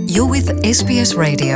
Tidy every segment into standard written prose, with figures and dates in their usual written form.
You're with SBS Radio.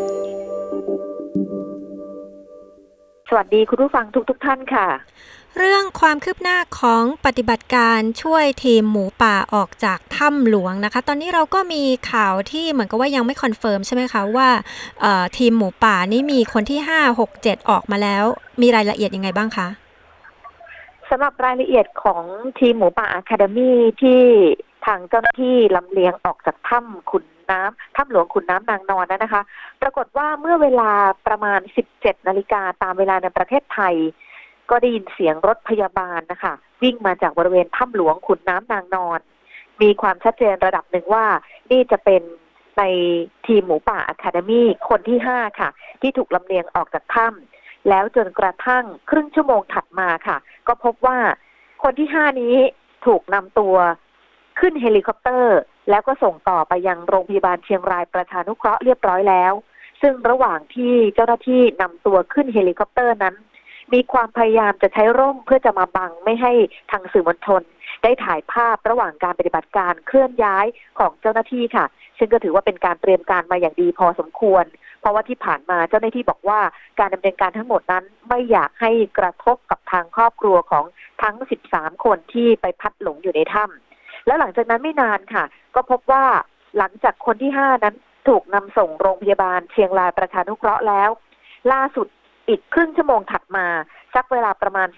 สวัสดีคุณผู้ฟังทุกท่านค่ะเรื่องความคืบหน้าของปฏิบัติการช่วยทีมหมูป่าออกจากถ้ำหลวงนะคะตอนนี้เราก็มีข่าวที่เหมือนกับว่ายังไม่คอนเฟิร์มใช่ไหมคะว่าทีมหมูป่านี่มีคนที่5 6 7ออกมาแล้วมีรายละเอียดยังไงบ้างคะสำหรับรายละเอียดของทีมหมูป่าอะคาเดมี่ที่ทางเจ้าหน้าที่ลำเลียงออกจากถ้ำหลวงขุนน้ำนางนอนนะคะปรากฏว่าเมื่อเวลาประมาณ 17 นาฬิกาตามเวลาในประเทศไทยก็ได้ยินเสียงรถพยาบาลนะคะวิ่งมาจากบริเวณถ้ำหลวงขุนน้ำนางนอนมีความชัดเจนระดับหนึ่งว่านี่จะเป็นในทีมหมูป่าอะคาเดมี่คนที่5ค่ะที่ถูกลำเลียงออกจากถ้ำแล้วจนกระทั่งครึ่งชั่วโมงถัดมาค่ะก็พบว่าคนที่5นี้ถูกนำตัวขึ้นเฮลิคอปเตอร์แล้วก็ส่งต่อไปยังโรงพยาบาลเชียงรายประชานุเคราะห์เรียบร้อยแล้วซึ่งระหว่างที่เจ้าหน้าที่นำตัวขึ้นเฮลิคอปเตอร์นั้นมีความพยายามจะใช้ร่มเพื่อจะมาบังไม่ให้ทางสื่อมวลชนได้ถ่ายภาพระหว่างการปฏิบัติการเคลื่อนย้ายของเจ้าหน้าที่ค่ะซึ่งก็ถือว่าเป็นการเตรียมการมาอย่างดีพอสมควรเพราะว่าที่ผ่านมาเจ้าหน้าที่บอกว่าการดำเนินการทั้งหมดนั้นไม่อยากให้กระทบกับทางครอบครัวของทั้ง13คนที่ไปพัดหลงอยู่ในถ้ำแล้วหลังจากนั้นไม่นานค่ะก็พบว่าหลังจากคนที่5นั้นถูกนำส่งโรงพยาบาลเชียงรายประชานุเคราะห์แล้วล่าสุดอีกครึ่งชั่วโมงถัดมาสักเวลาประมาณ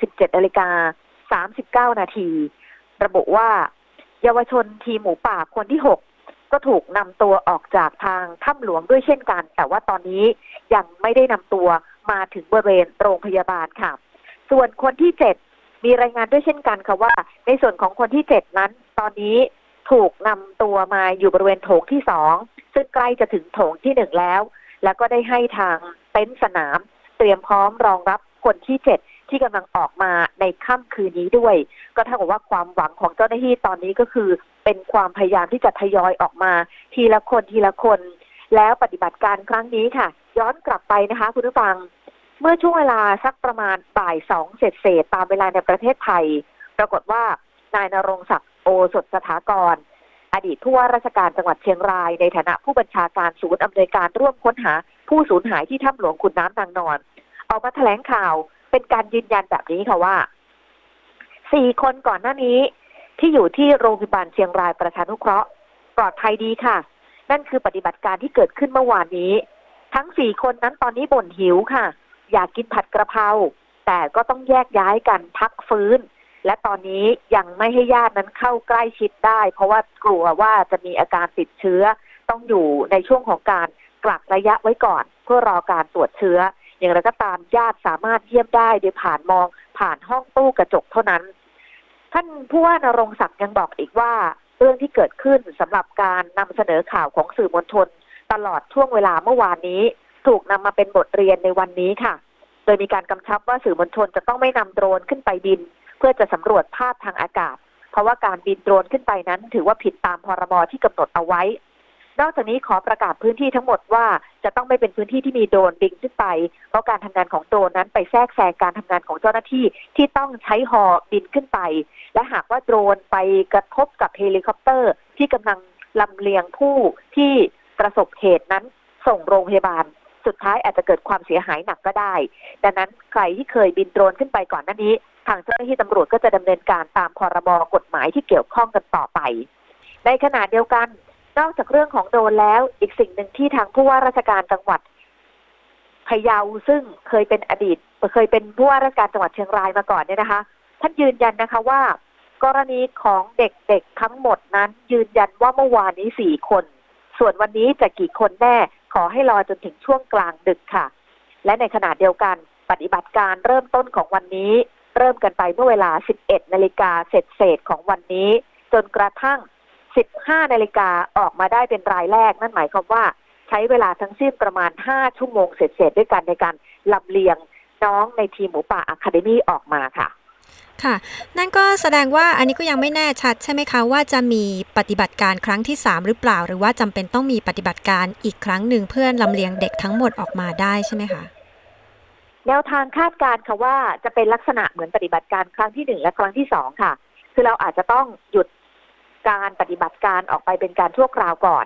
17:39 นาทีระบุว่าเยาวชนทีมหมูป่าคนที่6ก็ถูกนำตัวออกจากทางถ้ำหลวงด้วยเช่นกันแต่ว่าตอนนี้ยังไม่ได้นำตัวมาถึงบริเวณโรงพยาบาลค่ะส่วนคนที่7มีรายงานด้วยเช่นกันค่ะว่าในส่วนของคนที่7นั้นตอนนี้ถูกนำตัวมาอยู่บริเวณโถงที่2ซึ่งใกล้จะถึงโถงที่1แล้วก็ได้ให้ทางเต็นท์สนามเตรียมพร้อมรองรับคนที่7ที่กำลังออกมาในค่ำคืนนี้ด้วยก็เท่ากับว่าความหวังของเจ้าหน้าที่ตอนนี้ก็คือเป็นความพยายามที่จะทยอยออกมาทีละคนแล้วปฏิบัติการครั้งนี้ค่ะย้อนกลับไปนะคะคุณผู้ฟังเมื่อช่วงเวลาสักประมาณบ่าย2เศษตามเวลาในประเทศไทยปรากฏว่านายณรงค์ศักดิ์โอสถสถากรอดีตผู้ว่าราชการจังหวัดเชียงรายในฐานะผู้บัญชาการศูนย์อำนวยการร่วมค้นหาผู้สูญหายที่ถ้ำหลวงขุนน้ำนางนอนออกมาแถลงข่าวเป็นการยืนยันแบบนี้ค่ะว่า4คนก่อนหน้านี้ที่อยู่ที่โรงพยาบาลเชียงรายประชานุเคราะห์ปลอดภัยดีค่ะนั่นคือปฏิบัติการที่เกิดขึ้นเมื่อวานนี้ทั้ง4คนนั้นตอนนี้บ่นหิวค่ะอยากกินผัดกระเพราแต่ก็ต้องแยกย้ายกันพักฟื้นและตอนนี้ยังไม่ให้ญาตินั้นเข้าใกล้ชิดได้เพราะว่ากลัวว่าจะมีอาการติดเชื้อต้องอยู่ในช่วงของการกักระยะไว้ก่อนเพื่อรอการตรวจเชื้ออย่างไรก็ตามญาติสามารถเยี่ยมได้โดยผ่านห้องตู้กระจกเท่านั้นท่านผู้ว่าณรงค์ศักดิ์ยังบอกอีกว่าเรื่องที่เกิดขึ้นสำหรับการนำเสนอข่าวของสื่อมวลชนตลอดช่วงเวลาเมื่อวานนี้ถูกนำมาเป็นบทเรียนในวันนี้ค่ะโดยมีการกำชับว่าสื่อมวลชนจะต้องไม่นำโดรนขึ้นไปบินเพื่อจะสำรวจภาพทางอากาศเพราะว่าการบินโดรนขึ้นไปนั้นถือว่าผิดตามพรบที่กำหนดเอาไว้นอกจากนี้ขอประกาศพื้นที่ทั้งหมดว่าจะต้องไม่เป็นพื้นที่ที่มีโดรนบินขึ้นไปเพราะการทำงานของโดรนนั้นไปแทรกแซงการทำงานของเจ้าหน้าที่ที่ต้องใช้ฮอบินขึ้นไปและหากว่าโดรนไปกระทบกับเฮลิคอปเตอร์ที่กำลังลำเลียงผู้ที่ประสบเหตุนั้นส่งโรงพยาบาลสุดท้ายอาจจะเกิดความเสียหายหนักก็ได้ดังนั้นใครที่เคยบินโดรนขึ้นไปก่อนหน้านี้ทางเจ้าหน้าที่ตำรวจก็จะดำเนินการตามพรบกฎหมายที่เกี่ยวข้องกันต่อไปในขณะเดียวกันนอกจากเรื่องของโดรนแล้วอีกสิ่งหนึ่งที่ทางผู้ว่าราชการจังหวัดพะเยาซึ่งเคยเป็นผู้ว่าราชการจังหวัดเชียงรายมาก่อนเนี่ยนะคะท่านยืนยันนะคะว่ากรณีของเด็กๆทั้งหมดนั้นยืนยันว่าเมื่อวานนี้4คนส่วนวันนี้จะกี่คนแน่ขอให้รอจนถึงช่วงกลางดึกค่ะและในขณะเดียวกันปฏิบัติการเริ่มต้นของวันนี้เริ่มกันไปเมื่อเวลา 11 นาฬิกาเศษของวันนี้จนกระทั่ง15 นาฬิกาออกมาได้เป็นรายแรกนั่นหมายความว่าใช้เวลาทั้งสิ้นประมาณ5ชั่วโมงเศษด้วยกันในการลำเลียงน้องในทีมหมูป่าอะคาเดมี่ออกมาค่ะค่ะนั่นก็แสดงว่าอันนี้ก็ยังไม่แน่ชัดใช่ไหมคะว่าจะมีปฏิบัติการครั้งที่3หรือเปล่าหรือว่าจำเป็นต้องมีปฏิบัติการอีกครั้งหนึ่งเพื่อลำเลียงเด็กทั้งหมดออกมาได้ใช่ไหมคะแนวทางคาดการณ์ค่ะว่าจะเป็นลักษณะเหมือนปฏิบัติการครั้งที่1และครั้งที่2ค่ะคือเราอาจจะต้องหยุดการปฏิบัติการออกไปเป็นการชั่วคราวก่อน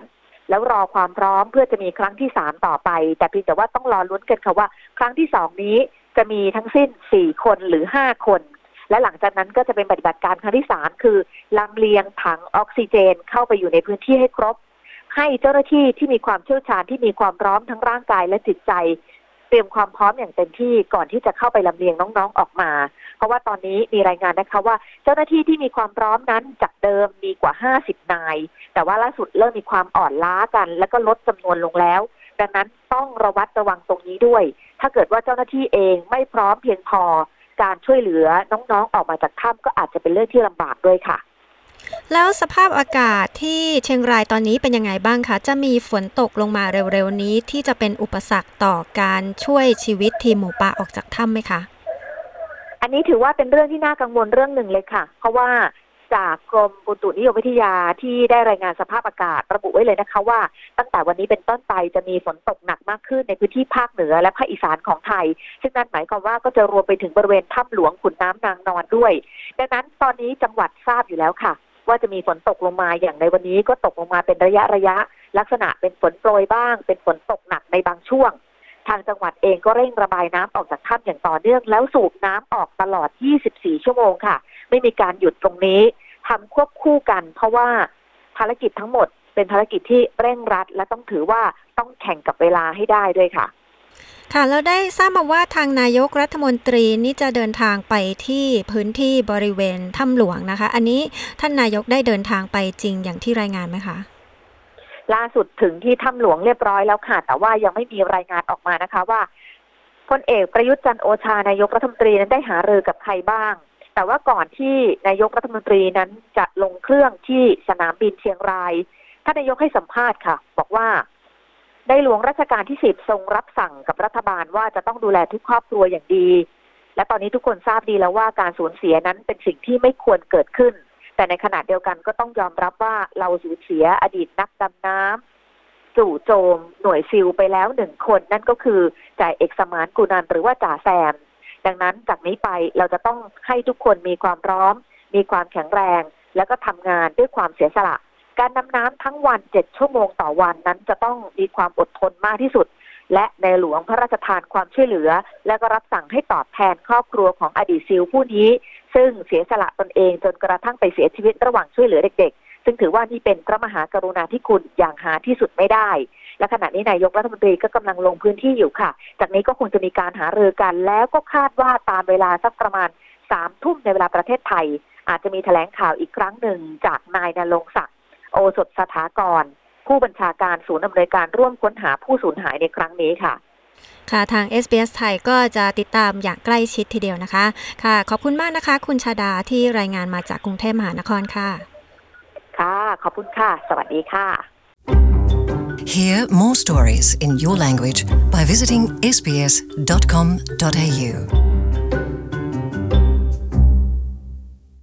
แล้วรอความพร้อมเพื่อจะมีครั้งที่3ต่อไปแต่เพียงแต่ว่าต้องรอลุ้นกันค่ะว่าครั้งที่2นี้จะมีทั้งสิ้น4คนหรือ5คนและหลังจากนั้นก็จะเป็นปฏิบัติการครั้งที่3คือลำเลียงถังออกซิเจนเข้าไปอยู่ในพื้นที่ให้ครบให้เจ้าหน้าที่ที่มีความเชี่ยวชาญที่มีความพร้อมทั้งร่างกายและจิตใจเตรียมความพร้อมอย่างเต็มที่ก่อนที่จะเข้าไปลำเลียงน้องๆออกมาเพราะว่าตอนนี้มีรายงานนะคะว่าเจ้าหน้าที่ที่มีความพร้อมนั้นจากเดิมมีกว่า50นายแต่ว่าล่าสุดเริ่มมีความอ่อนล้ากันแล้วก็ลดจำนวนลงแล้วดังนั้นต้องระวัดระวังตรงนี้ด้วยถ้าเกิดว่าเจ้าหน้าที่เองไม่พร้อมเพียงพอการช่วยเหลือน้องๆออกมาจากถ้ำก็อาจจะเป็นเรื่องที่ลำบากด้วยค่ะแล้วสภาพอากาศที่เชียงรายตอนนี้เป็นยังไงบ้างคะจะมีฝนตกลงมาเร็วๆนี้ที่จะเป็นอุปสรรคต่อการช่วยชีวิตทีมหมูป่าออกจากถ้ำไหมคะอันนี้ถือว่าเป็นเรื่องที่น่ากังวลเรื่องหนึ่งเลยค่ะเพราะว่าจากกรมอุตุนิยมวิทยาที่ได้รายงานสภาพอากาศระบุไว้เลยนะคะว่าตั้งแต่วันนี้เป็นต้นไปจะมีฝนตกหนักมากขึ้นในพื้นที่ภาคเหนือและภาคอีสานของไทยซึ่งนั่นหมายความว่าก็จะรวมไปถึงบริเวณถ้ำหลวงขุนน้ำนางนอนด้วยดังนั้นตอนนี้จังหวัดทราบอยู่แล้วค่ะว่าจะมีฝนตกลงมาอย่างในวันนี้ก็ตกลงมาเป็นระยะลักษณะเป็นฝนโปรยบ้างเป็นฝนตกหนักในบางช่วงทางจังหวัดเองก็เร่งระบายน้ำออกจากถ้ำอย่างต่อเนื่องแล้วสูบน้ำออกตลอด24ชั่วโมงค่ะไม่มีการหยุดตรงนี้ทำควบคู่กันเพราะว่าภารกิจทั้งหมดเป็นภารกิจที่เร่งรัดและต้องถือว่าต้องแข่งกับเวลาให้ได้ด้วยค่ะค่ะแล้วได้ทราบมาว่าทางนายกรัฐมนตรีนี่จะเดินทางไปที่พื้นที่บริเวณถ้ำหลวงนะคะอันนี้ท่านนายกได้เดินทางไปจริงอย่างที่รายงานไหมคะล่าสุดถึงที่ถ้ำหลวงเรียบร้อยแล้วค่ะแต่ว่ายังไม่มีรายงานออกมานะคะว่าพลเอกประยุทธ์จันทร์โอชานายกรัฐมนตรีนั้นได้หารือกับใครบ้างแต่ว่าก่อนที่นายกรัฐมนตรีนั้นจะลงเครื่องที่สนามบินเชียงรายท่านนายกให้สัมภาษณ์ค่ะบอกว่าในหลวงรัชกาลที่10ทรงรับสั่งกับรัฐบาลว่าจะต้องดูแลทุกครอบครัวอย่างดีและตอนนี้ทุกคนทราบดีแล้วว่าการสูญเสียนั้นเป็นสิ่งที่ไม่ควรเกิดขึ้นแต่ในขณะเดียวกันก็ต้องยอมรับว่าเราสูญเสียอดีตนักดำน้ำจู่โจมหน่วยซิลไปแล้ว1คนนั่นก็คือจ่าเอกสมานกุนันท์หรือว่าจ่าแซมดังนั้นจากนี้ไปเราจะต้องให้ทุกคนมีความพร้อมมีความแข็งแรงแล้วก็ทำงานด้วยความเสียสละการดำน้ำทั้งวัน7ชั่วโมงต่อวันนั้นจะต้องมีความอดทนมากที่สุดและในหลวงพระราชทานความช่วยเหลือและก็รับสั่งให้ตอบแทนครอบครัวของอดีตซิลผู้นี้ซึ่งเสียสละตนเองจนกระทั่งไปเสียชีวิตระหว่างช่วยเหลือเด็กๆซึ่งถือว่านี่เป็นพระมหากรุณาธิคุณอย่างหาที่สุดไม่ได้และขณะนี้นายกรัฐมนตรีก็กำลังลงพื้นที่อยู่ค่ะจากนี้ก็คงจะมีการหารือกันแล้วก็คาดว่าตามเวลาสักประมาณ3 ทุ่มในเวลาประเทศไทยอาจจะมีแถลงข่าวอีกครั้งหนึ่งจากนายณรงค์ศักดิ์โอสถสถากรผู้บัญชาการศูนย์อำนวยการร่วมค้นหาผู้สูญหายในครั้งนี้ค่ะค่ะทาง SBS ไทยก็จะติดตามอย่างใกล้ชิดทีเดียวนะคะค่ะขอบคุณมากนะคะคุณชาดาที่รายงานมาจากกรุงเทพมหานครค่ะค่ะขอบคุณค่ะสวัสดีค่ะ Hear more stories in your language by visiting sbs.com.au